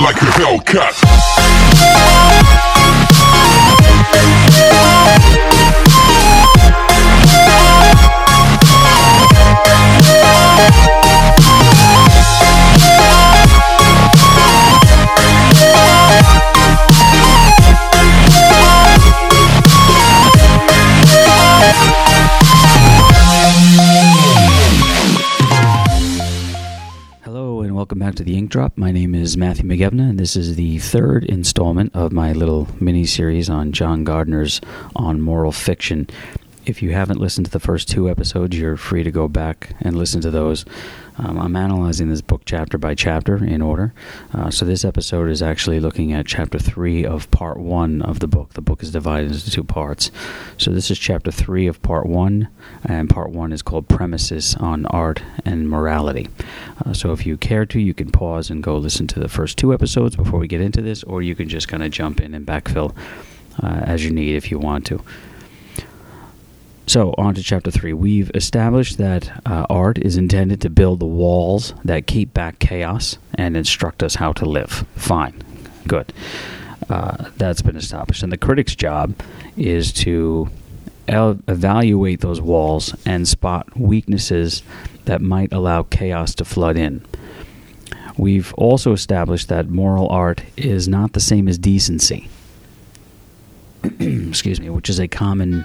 like a Hellcat. Welcome back to the Ink Drop. My name is Matthew McGevna, and this is the third installment of my little mini-series on John Gardner's On Moral Fiction. If you haven't listened to the first two episodes, you're free to go back and listen to those. I'm analyzing this book chapter by chapter in order. So this episode is actually looking at chapter 3 of part 1 of the book. The book is divided into two parts. So this is chapter 3 of part 1, and part 1 is called Premises on Art and Morality. So if you care to, you can pause and go listen to the first two episodes before we get into this, or you can just kind of jump in and backfill as you need if you want to. So, on to Chapter 3. We've established that art is intended to build the walls that keep back chaos and instruct us how to live. Fine. Good. That's been established. And the critic's job is to evaluate those walls and spot weaknesses that might allow chaos to flood in. We've also established that moral art is not the same as decency. Excuse me, which is a common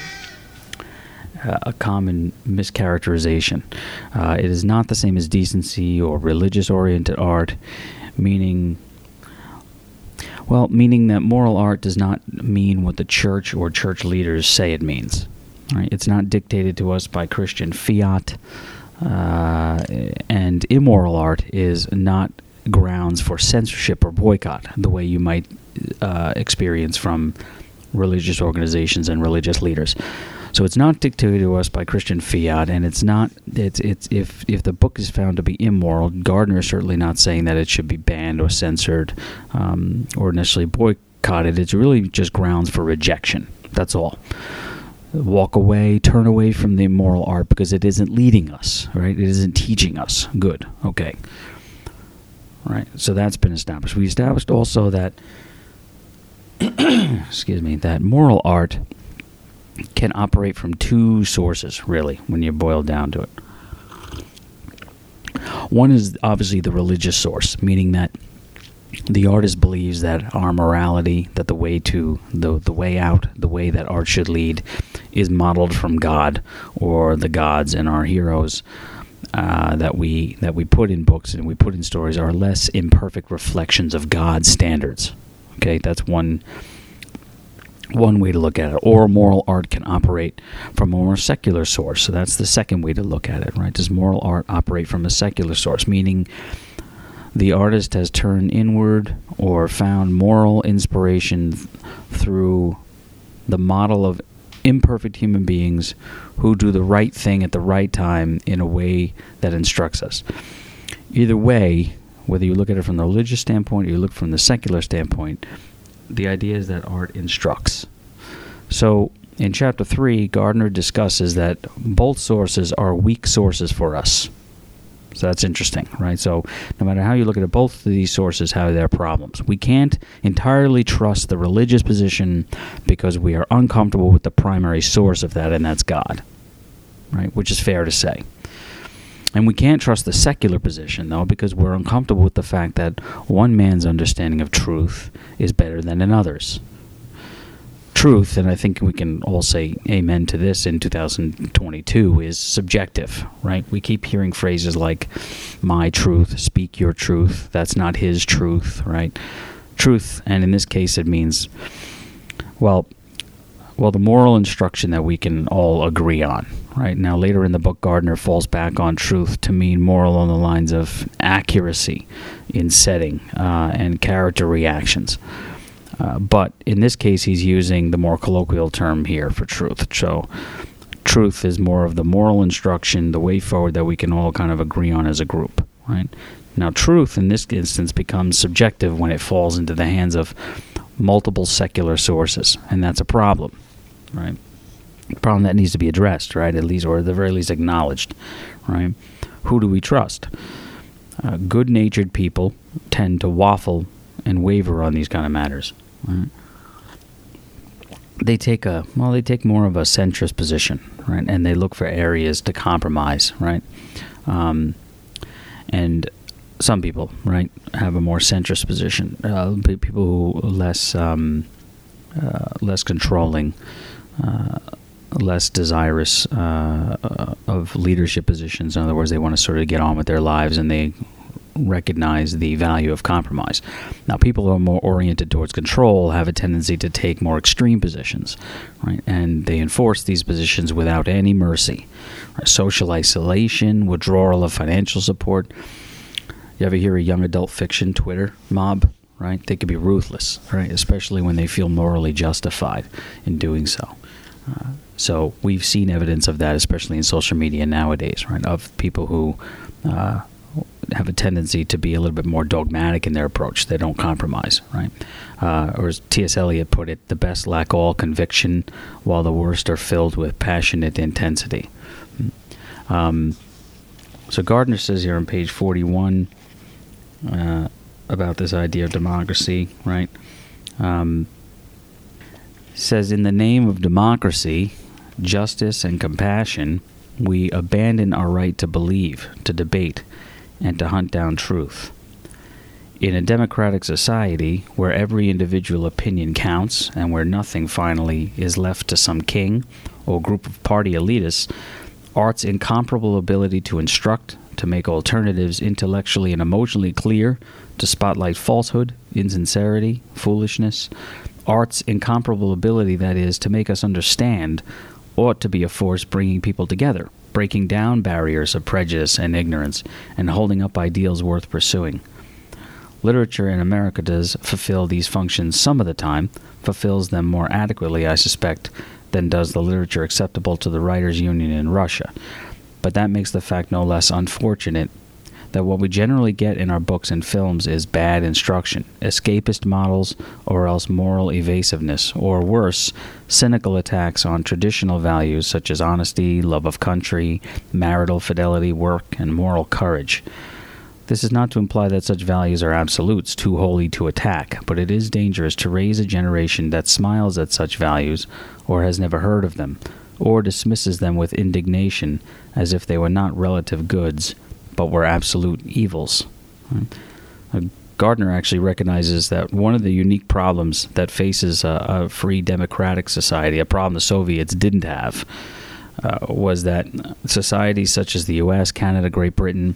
mischaracterization. It is not the same as decency or religious-oriented art, meaning that moral art does not mean what the church or church leaders say it means. Right? It's not dictated to us by Christian fiat, and immoral art is not grounds for censorship or boycott, the way you might experience from religious organizations and religious leaders. So it's not dictated to us by Christian fiat, and it's if the book is found to be immoral, Gardner is certainly not saying that it should be banned or censored or necessarily boycotted. It's really just grounds for rejection. That's all. Walk away, turn away from the immoral art because it isn't leading us, right? It isn't teaching us. Good. Okay. All right. So that's been established. We established also that that moral art can operate from two sources, really, when you boil down to it. One is obviously the religious source, meaning that the artist believes that our morality, that the way out, the way that art should lead, is modeled from God or the gods, and our heroes that we put in books and we put in stories are less imperfect reflections of God's standards. Okay, that's one way to look at it. Or moral art can operate from a more secular source. So that's the second way to look at it, right? Does moral art operate from a secular source, meaning the artist has turned inward or found moral inspiration through the model of imperfect human beings who do the right thing at the right time in a way that instructs us. Either way, whether you look at it from the religious standpoint or you look from the secular standpoint, the idea is that art instructs. So, in Chapter 3, Gardner discusses that both sources are weak sources for us. So that's interesting, right? So, no matter how you look at both of these sources have their problems. We can't entirely trust the religious position because we are uncomfortable with the primary source of that, and that's God, right? Which is fair to say. And we can't trust the secular position, though, because we're uncomfortable with the fact that one man's understanding of truth is better than another's. Truth, and I think we can all say amen to this in 2022, is subjective, right? We keep hearing phrases like, my truth, speak your truth, that's not his truth, right? Truth, and in this case it means, well, the moral instruction that we can all agree on. Right now, later in the book, Gardner falls back on truth to mean moral on the lines of accuracy in setting and character reactions. But in this case, he's using the more colloquial term here for truth. So truth is more of the moral instruction, the way forward that we can all kind of agree on as a group. Right now, truth in this instance becomes subjective when it falls into the hands of multiple secular sources, and that's a problem. Right. Problem that needs to be addressed, right? At least, or at the very least, acknowledged, right? Who do we trust? Good-natured people tend to waffle and waver on these kind of matters. Right? They take more of a centrist position, right? And they look for areas to compromise, right? And some people, right, have a more centrist position. People who less controlling, less desirous of leadership positions. In other words, they want to sort of get on with their lives, and they recognize the value of compromise. Now, people who are more oriented towards control have a tendency to take more extreme positions, right? And they enforce these positions without any mercy. Right? Social isolation, withdrawal of financial support. You ever hear a young adult fiction Twitter mob? Right? They could be ruthless, right? Especially when they feel morally justified in doing so. So we've seen evidence of that, especially in social media nowadays, right? Of people who have a tendency to be a little bit more dogmatic in their approach. They don't compromise, right? Or as T.S. Eliot put it, the best lack all conviction, while the worst are filled with passionate intensity. So Gardner says here on page 41 about this idea of democracy, right? Says, in the name of democracy, justice, and compassion, we abandon our right to believe, to debate, and to hunt down truth. In a democratic society where every individual opinion counts and where nothing finally is left to some king or group of party elitists, art's incomparable ability to instruct, to make alternatives intellectually and emotionally clear, to spotlight falsehood, insincerity, foolishness, art's incomparable ability, that is, to make us understand, ought to be a force bringing people together, breaking down barriers of prejudice and ignorance, and holding up ideals worth pursuing. Literature in America does fulfill these functions some of the time, fulfills them more adequately, I suspect, than does the literature acceptable to the Writers' Union in Russia. But that makes the fact no less unfortunate that what we generally get in our books and films is bad instruction, escapist models, or else moral evasiveness, or worse, cynical attacks on traditional values such as honesty, love of country, marital fidelity, work, and moral courage. This is not to imply that such values are absolutes, too holy to attack, but it is dangerous to raise a generation that smiles at such values, or has never heard of them, or dismisses them with indignation as if they were not relative goods, but were absolute evils. Gardner actually recognizes that one of the unique problems that faces a free democratic society, a problem the Soviets didn't have, was that societies such as the U.S., Canada, Great Britain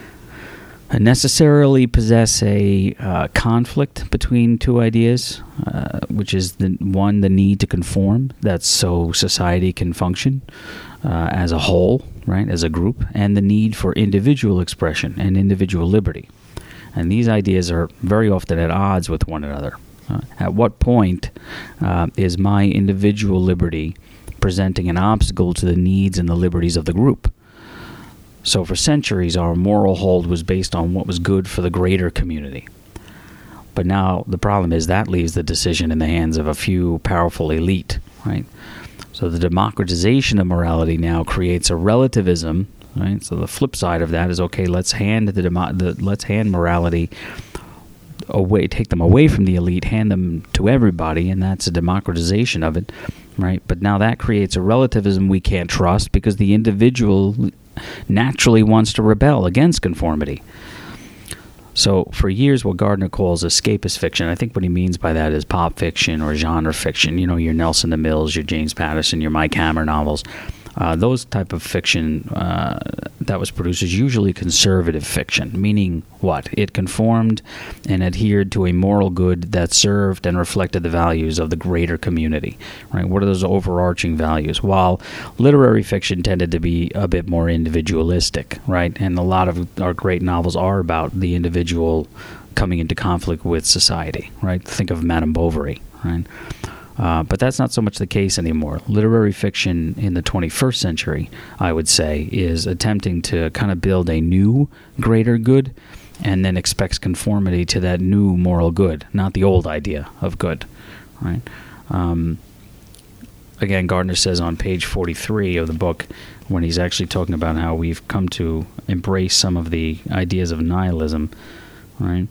necessarily possess a conflict between two ideas, which is the need to conform, that's so society can function as a whole, right, as a group, and the need for individual expression and individual liberty. And these ideas are very often at odds with one another. At what point is my individual liberty presenting an obstacle to the needs and the liberties of the group? So for centuries, our moral hold was based on what was good for the greater community. But now the problem is that leaves the decision in the hands of a few powerful elite, right? So the democratization of morality now creates a relativism, right? So the flip side of that is, okay, let's hand let's hand morality away, take them away from the elite, hand them to everybody, and that's a democratization of it, right? But now that creates a relativism we can't trust because the individual naturally wants to rebel against conformity. So for years, what Gardner calls escapist fiction, I think what he means by that is pop fiction or genre fiction. You know, your Nelson DeMilles, your James Patterson, your Mike Hammer novels. Those type of fiction that was produced is usually conservative fiction, meaning what? It conformed and adhered to a moral good that served and reflected the values of the greater community. Right? What are those overarching values? While literary fiction tended to be a bit more individualistic, right? And a lot of our great novels are about the individual coming into conflict with society, right? Think of Madame Bovary, right? But that's not so much the case anymore. Literary fiction in the 21st century, I would say, is attempting to kind of build a new greater good and then expects conformity to that new moral good, not the old idea of good, right? again, Gardner says on page 43 of the book, when he's actually talking about how we've come to embrace some of the ideas of nihilism, right?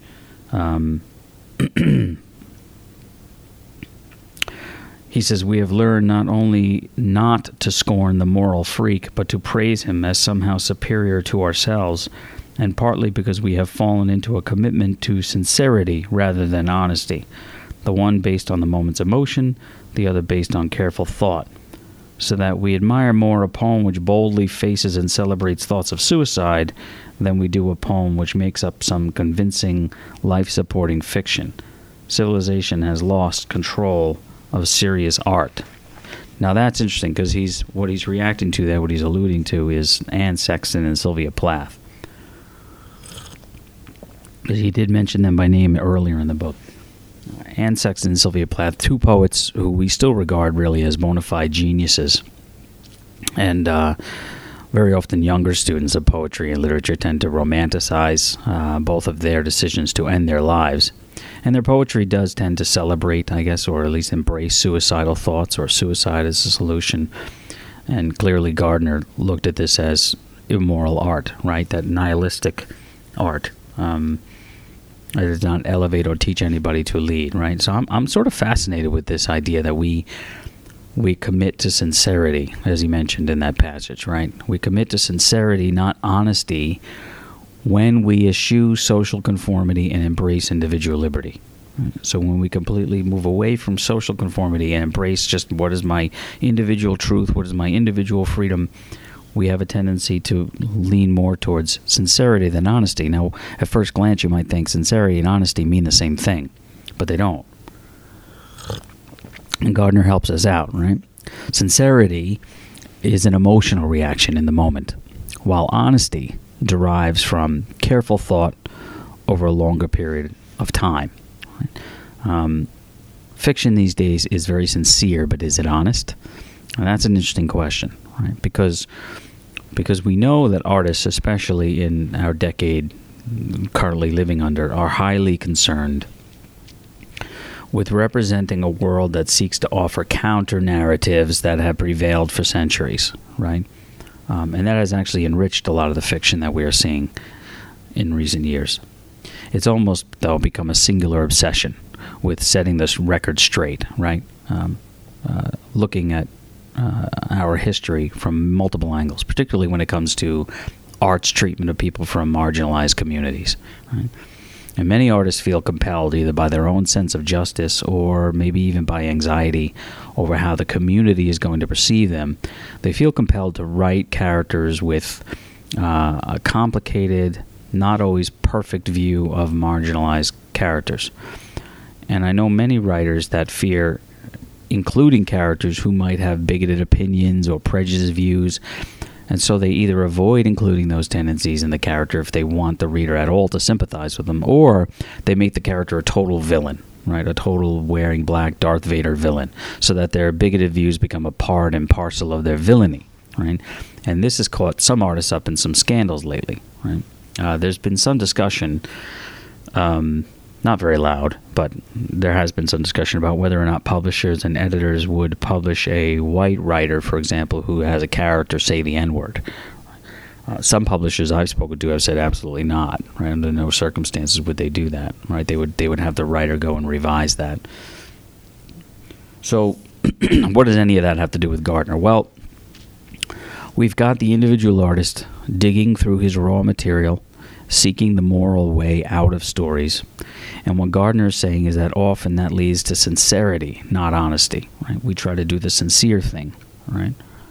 He says, we have learned not only not to scorn the moral freak, but to praise him as somehow superior to ourselves, and partly because we have fallen into a commitment to sincerity rather than honesty, the one based on the moment's emotion, the other based on careful thought, so that we admire more a poem which boldly faces and celebrates thoughts of suicide than we do a poem which makes up some convincing, life-supporting fiction. Civilization has lost control of serious art. Now that's interesting, because what he's reacting to there, what he's alluding to, is Anne Sexton and Sylvia Plath. Because he did mention them by name earlier in the book. Anne Sexton and Sylvia Plath, two poets who we still regard really as bona fide geniuses. And very often younger students of poetry and literature tend to romanticize both of their decisions to end their lives. And their poetry does tend to celebrate, I guess, or at least embrace suicidal thoughts or suicide as a solution. And clearly Gardner looked at this as immoral art, right? That nihilistic art. It does not elevate or teach anybody to lead, right? So I'm sort of fascinated with this idea that we commit to sincerity, as he mentioned in that passage, right? We commit to sincerity, not honesty, when we eschew social conformity and embrace individual liberty. So when we completely move away from social conformity and embrace just what is my individual truth, what is my individual freedom, we have a tendency to lean more towards sincerity than honesty. Now, at first glance, you might think sincerity and honesty mean the same thing, but they don't. And Gardner helps us out, right? Sincerity is an emotional reaction in the moment, while honesty derives from careful thought over a longer period of time. Fiction these days is very sincere, but is it honest? And that's an interesting question, right? Because we know that artists, especially in our decade currently living under, are highly concerned with representing a world that seeks to offer counter-narratives that have prevailed for centuries, right? And that has actually enriched a lot of the fiction that we are seeing in recent years. It's almost, though, become a singular obsession with setting this record straight, right? Looking at our history from multiple angles, particularly when it comes to art's treatment of people from marginalized communities, right? And many artists feel compelled, either by their own sense of justice or maybe even by anxiety over how the community is going to perceive them. They feel compelled to write characters with a complicated, not always perfect view of marginalized characters. And I know many writers that fear including characters who might have bigoted opinions or prejudiced views, and so they either avoid including those tendencies in the character if they want the reader at all to sympathize with them, or they make the character a total villain, right? A total wearing black Darth Vader villain, so that their bigoted views become a part and parcel of their villainy, right? And this has caught some artists up in some scandals lately, right? There's been some discussion, not very loud, but there has been some discussion about whether or not publishers and editors would publish a white writer, for example, who has a character say the N-word. Some publishers I've spoken to have said absolutely not, right? Under no circumstances would they do that, right? They would have the writer go and revise that. So what does any of that have to do with Gardner? Well, we've got the individual artist digging through his raw material, seeking the moral way out of stories. And what Gardner is saying is that often that leads to sincerity, not honesty, right? We try to do the sincere thing, right?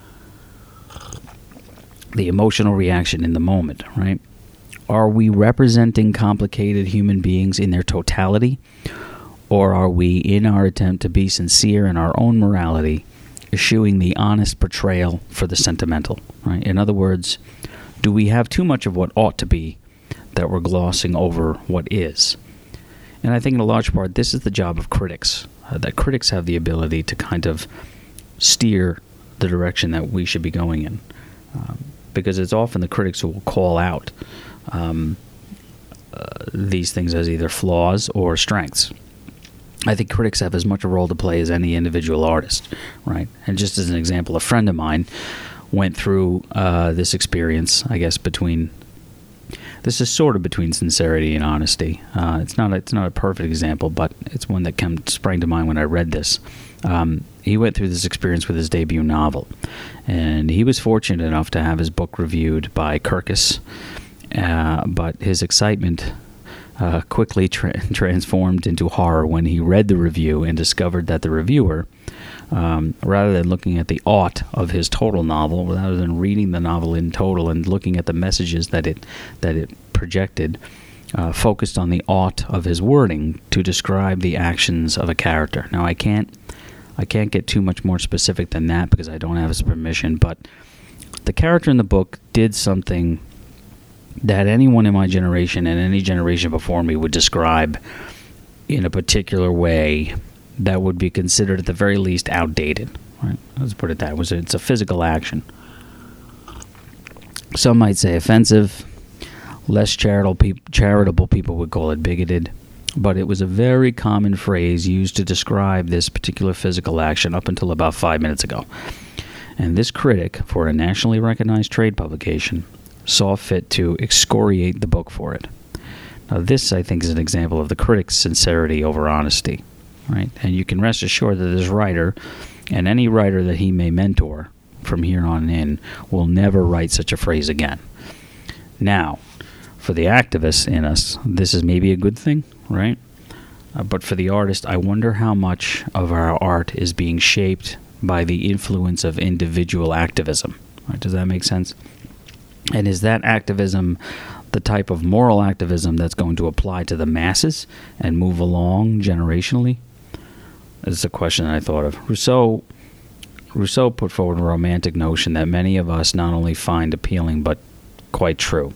The emotional reaction in the moment, right? Are we representing complicated human beings in their totality? Or are we, in our attempt to be sincere in our own morality, eschewing the honest portrayal for the sentimental, right? In other words, do we have too much of what ought to be that we're glossing over what is? And I think in a large part, this is the job of critics, that critics have the ability to kind of steer the direction that we should be going in. Because it's often the critics who will call out these things as either flaws or strengths. I think critics have as much a role to play as any individual artist, right? And just as an example, a friend of mine went through this experience, I guess, this is sort of between sincerity and honesty. It's not a perfect example, but it's one that sprang to mind when I read this. He went through this experience with his debut novel, and he was fortunate enough to have his book reviewed by Kirkus, but his excitement quickly transformed into horror when he read the review and discovered that the reviewer, rather than looking at the art of his total novel, rather than reading the novel in total and looking at the messages that it projected, focused on the art of his wording to describe the actions of a character. Now, I can't get too much more specific than that because I don't have his permission, but the character in the book did something that anyone in my generation and any generation before me would describe in a particular way that would be considered at the very least outdated. Right? Let's put it that way. It's a physical action. Some might say offensive. Less charitable people would call it bigoted. But it was a very common phrase used to describe this particular physical action up until about 5 minutes ago. And this critic, for a nationally recognized trade publication, saw fit to excoriate the book for it. Now, this, I think, is an example of the critic's sincerity over honesty, right? And you can rest assured that this writer, and any writer that he may mentor from here on in, will never write such a phrase again. Now, for the activists in us, this is maybe a good thing, right? But for the artist, I wonder how much of our art is being shaped by the influence of individual activism. Right? Does that make sense? And is that activism the type of moral activism that's going to apply to the masses and move along generationally? It's a question that I thought of. Rousseau put forward a romantic notion that many of us not only find appealing but quite true.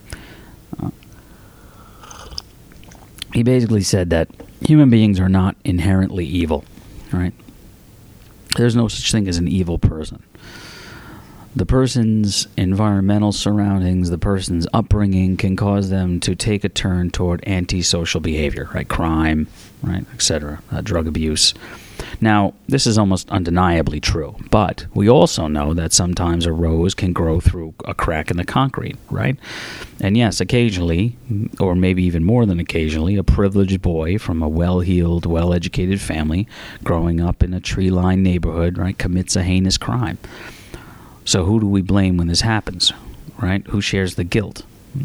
He basically said that human beings are not inherently evil, right? There's no such thing as an evil person. The person's environmental surroundings, the person's upbringing can cause them to take a turn toward antisocial behavior, right? Crime, right, etc., drug abuse. Now, this is almost undeniably true, but we also know that sometimes a rose can grow through a crack in the concrete, right? And yes, occasionally, or maybe even more than occasionally, a privileged boy from a well-heeled, well-educated family growing up in a tree-lined neighborhood, right, commits a heinous crime. So who do we blame when this happens, right? Who shares the guilt?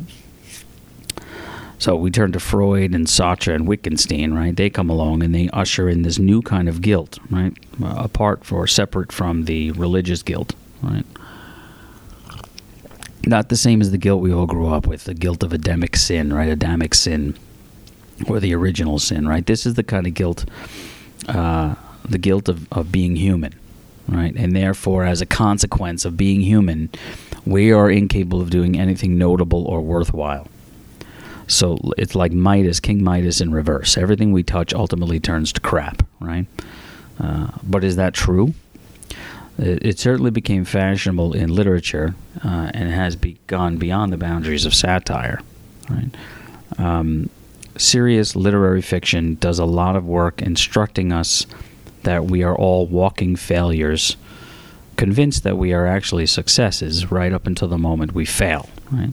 So we turn to Freud and Sartre and Wittgenstein, right? They come along and they usher in this new kind of guilt, right? Separate from the religious guilt, right? Not the same as the guilt we all grew up with, the guilt of Adamic sin, right? Adamic sin, or the original sin, right? This is the kind of guilt, the guilt of being human, right? And therefore, as a consequence of being human, we are incapable of doing anything notable or worthwhile. So it's like Midas, King Midas in reverse. Everything we touch ultimately turns to crap, right? But is that true? It certainly became fashionable in literature and has gone beyond the boundaries of satire, right? Serious literary fiction does a lot of work instructing us that we are all walking failures, convinced that we are actually successes right up until the moment we fail, right?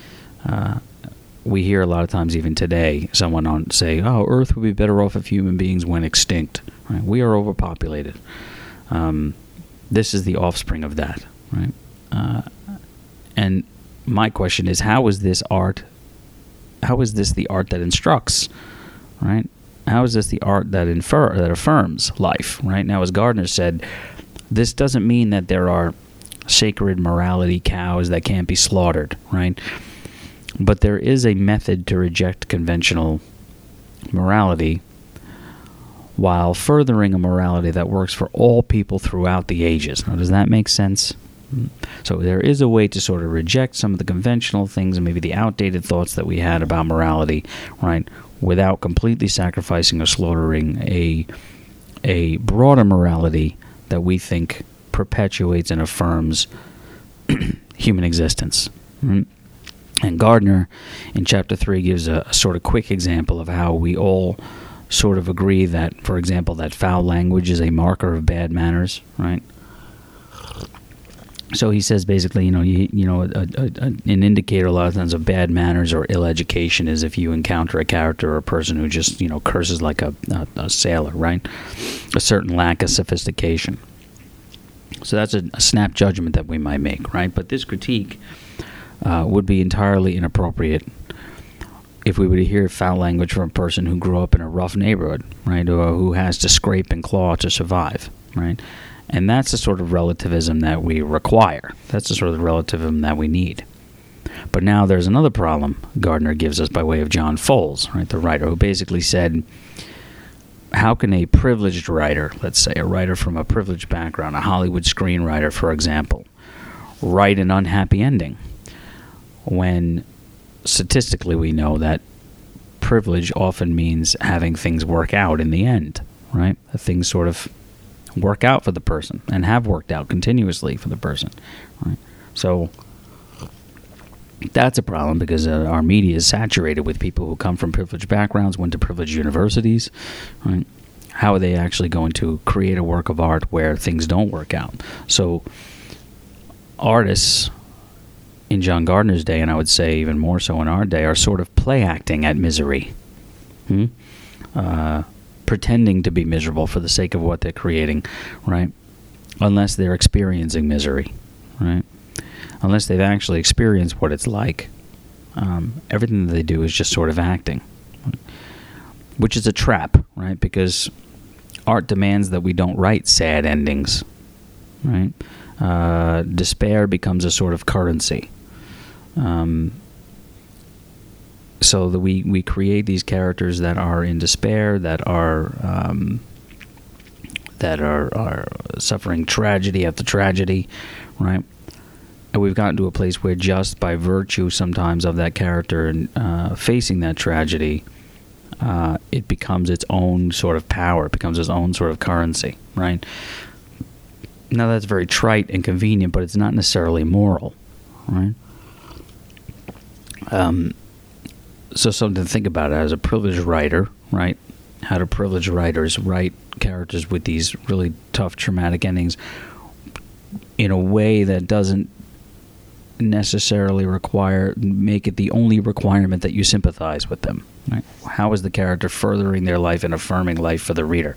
We hear a lot of times, even today, someone say, "Oh, Earth would be better off if human beings went extinct." Right? We are overpopulated. This is the offspring of that, right? And my question is, how is this art? How is this the art that instructs, right? How is this the art that affirms life, right? Now, as Gardner said, this doesn't mean that there are sacred morality cows that can't be slaughtered, right? But there is a method to reject conventional morality while furthering a morality that works for all people throughout the ages. Now, does that make sense? So there is a way to sort of reject some of the conventional things and maybe the outdated thoughts that we had about morality, right, without completely sacrificing or slaughtering a broader morality that we think perpetuates and affirms human existence. Right? And Gardner, in Chapter 3, gives a sort of quick example of how we all sort of agree that, for example, that foul language is a marker of bad manners, right? So he says basically, an indicator a lot of times of bad manners or ill education is if you encounter a character or a person who just, curses like a sailor, right? A certain lack of sophistication. So that's a snap judgment that we might make, right? But this critique would be entirely inappropriate if we were to hear foul language from a person who grew up in a rough neighborhood, right, or who has to scrape and claw to survive, right? And that's the sort of relativism that we require. That's the sort of relativism that we need. But now there's another problem Gardner gives us by way of John Fowles, right, the writer, who basically said, how can a privileged writer, let's say a writer from a privileged background, a Hollywood screenwriter, for example, write an unhappy ending when statistically we know that privilege often means having things work out in the end, right? That things sort of work out for the person and have worked out continuously for the person, right? So that's a problem because our media is saturated with people who come from privileged backgrounds, went to privileged universities, right? How are they actually going to create a work of art where things don't work out? So artists in John Gardner's day, and I would say even more so in our day, are sort of play acting at misery. Pretending to be miserable for the sake of what they're creating, right? Unless they're experiencing misery, right? Unless they've actually experienced what it's like. Everything that they do is just sort of acting, which is a trap, right? Because art demands that we don't write sad endings, right? Despair becomes a sort of currency. So that we create these characters that are in despair, that are suffering tragedy after tragedy, right? And we've gotten to a place where just by virtue sometimes of that character and facing that tragedy, it becomes its own sort of power. It becomes its own sort of currency, right? Now that's very trite and convenient, but it's not necessarily moral, right? So something to think about as a privileged writer, right? How do privileged writers write characters with these really tough, traumatic endings in a way that doesn't necessarily make it the only requirement that you sympathize with them, right? How is the character furthering their life and affirming life for the reader?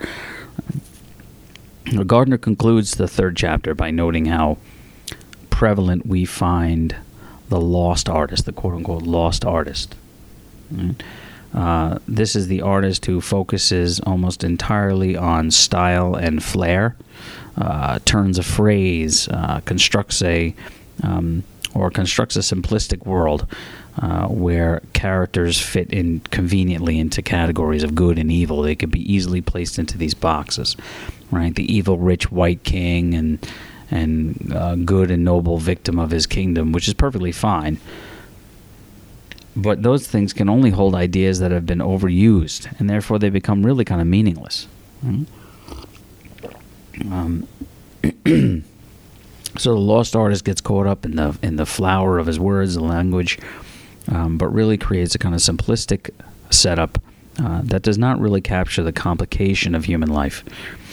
Gardner concludes the third chapter by noting how prevalent we find the lost artist, the quote-unquote lost artist. Right? This is the artist who focuses almost entirely on style and flair, turns a phrase, constructs a simplistic world where characters fit in conveniently into categories of good and evil. They could be easily placed into these boxes, right? The evil, rich, white king and good and noble victim of his kingdom, which is perfectly fine. But those things can only hold ideas that have been overused, and therefore they become really kind of meaningless. Right? So the lost artist gets caught up in the flower of his words, the language, but really creates a kind of simplistic setup that does not really capture the complication of human life.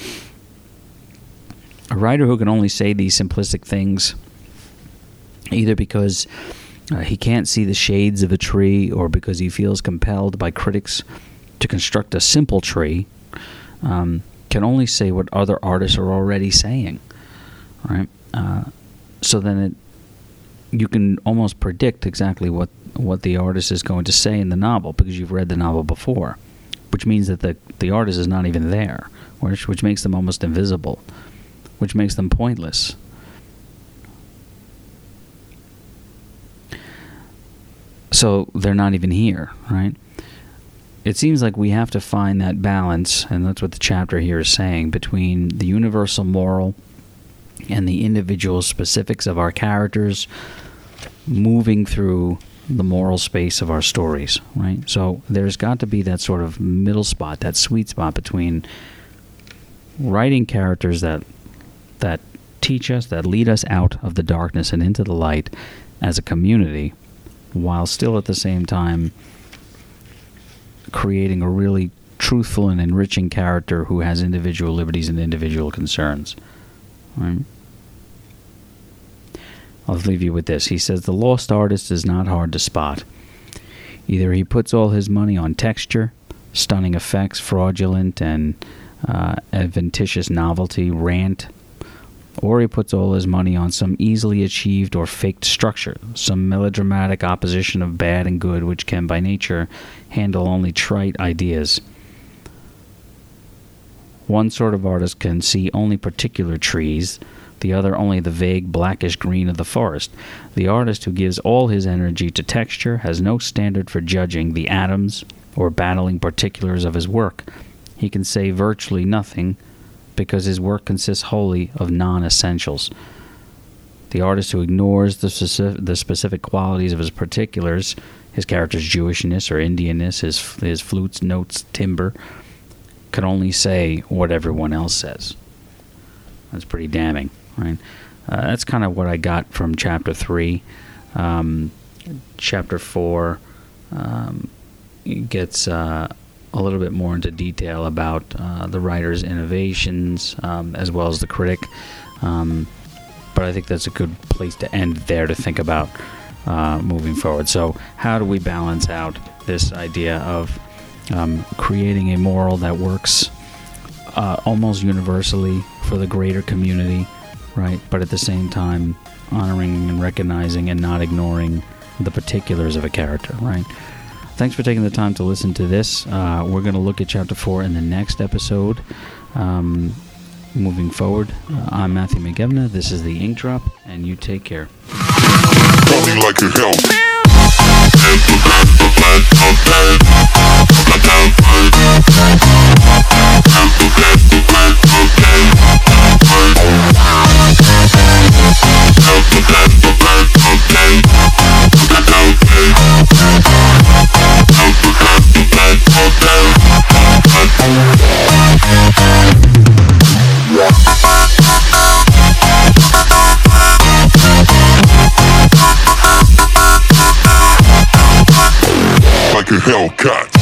A writer who can only say these simplistic things, either because he can't see the shades of a tree or because he feels compelled by critics to construct a simple tree, can only say what other artists are already saying, right? So then you can almost predict exactly what the artist is going to say in the novel because you've read the novel before, which means that the artist is not even there, which makes them almost invisible, which makes them pointless. So they're not even here, right? It seems like we have to find that balance, and that's what the chapter here is saying, between the universal moral and the individual specifics of our characters moving through the moral space of our stories, right? So there's got to be that sort of middle spot, that sweet spot between writing characters that teach us, that lead us out of the darkness and into the light as a community, while still at the same time creating a really truthful and enriching character who has individual liberties and individual concerns. Right? I'll leave you with this. He says, the lost artist is not hard to spot. Either he puts all his money on texture, stunning effects, fraudulent and adventitious novelty, rant, or he puts all his money on some easily achieved or faked structure, some melodramatic opposition of bad and good which can by nature handle only trite ideas. One sort of artist can see only particular trees, the other only the vague blackish green of the forest. The artist who gives all his energy to texture has no standard for judging the atoms or battling particulars of his work. He can say virtually nothing because his work consists wholly of non-essentials. The artist who ignores the specific qualities of his particulars, his character's Jewishness or Indianness, his flutes, notes, timbre, can only say what everyone else says. That's pretty damning, right? That's kind of what I got from Chapter 3. Chapter 4 gets a little bit more into detail about the writer's innovations as well as the critic. But I think that's a good place to end there to think about moving forward. So how do we balance out this idea of creating a moral that works almost universally for the greater community, right? But at the same time, honoring and recognizing and not ignoring the particulars of a character, right? Thanks for taking the time to listen to this. We're going to look at Chapter 4 in the next episode. Moving forward, I'm Matthew McGevna. This is the Ink Drop, and you take care. Running like a hell. Like a Hellcat.